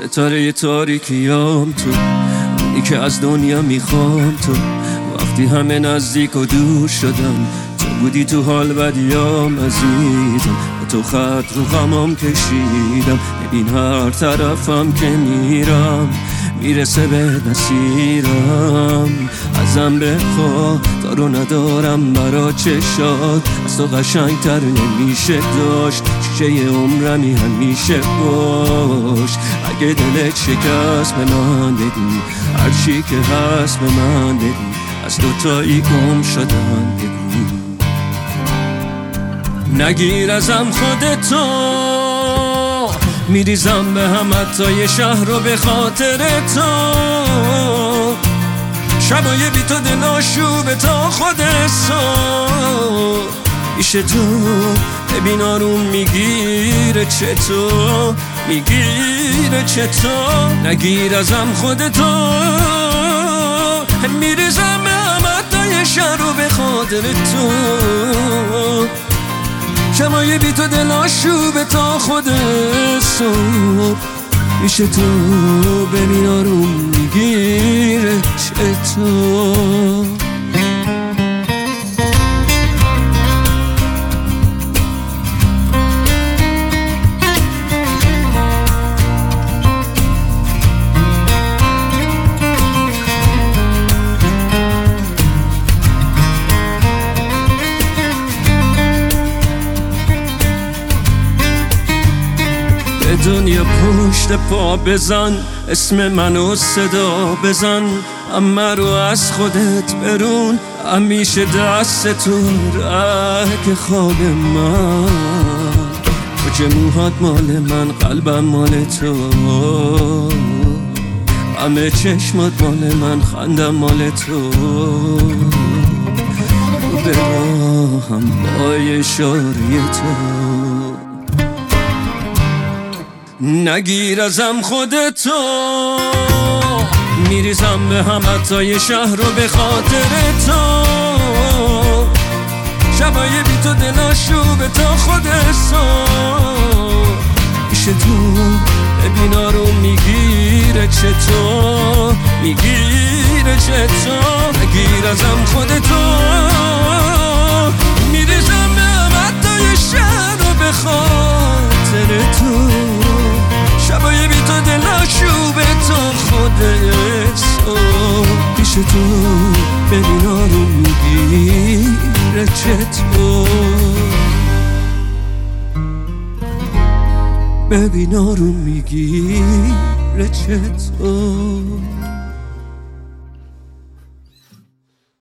ستاره تاریکیام تو، اونی که از دنیا میخوام تو. وقتی همه نزدیک و دور شدن، تو بودی تو حال بدیام عزیزم. با تو خط رو غمام کشیدم، ببین هر طرفم که میرم میرسه به مسیرم. ازم بخوا دارو ندارم برا چشات، از تو قشنگ تر نمیشه داشت. شیشه عمرمی همیشه باش. اگه دلت شکست به من بگو، هرچی که هست به من بگو. از دوتایی گم شدن بگو. نگیر ازم خودتو، میریزم به هم حتی شهر رو به خاطر تو. شبای بی تو دل آشوبه تا خود صبح. میشه تو ببین آروم میگیره چطور، میگیره چطور. نگیر ازم خودتو، میریزم به هم حتی شهر رو به خاطر تو. شبای بی تو دل آشوبه تا خود صبح. میشه تو ببین آروم میگیره چطور. به دنیا پشت پا بزن، اسم منو صدا بزن. اما رو از خودت برون، همیشه دست تو رگ خواب من. کجه موهات مال من، قلبم مال تو. همه چشمات مال من، خندم مال تو. به راهم با اشاره تو. نگیر ازم خودتو، میریزم به هم حتی شهر رو به خاطر تو. شبای بی تو دل آشوبه تا خود صبح. میشه تو ببین آروم میگیره چطور، میگیره چطور. نگیر ازم خودتو، میریزم به هم حتی شهر رو به خاطر تو. شبای بی تو دل آشوبه تا خودت صبح. پیش تو ببین آروم میگیره چطور، ببین آروم میگیره چطور.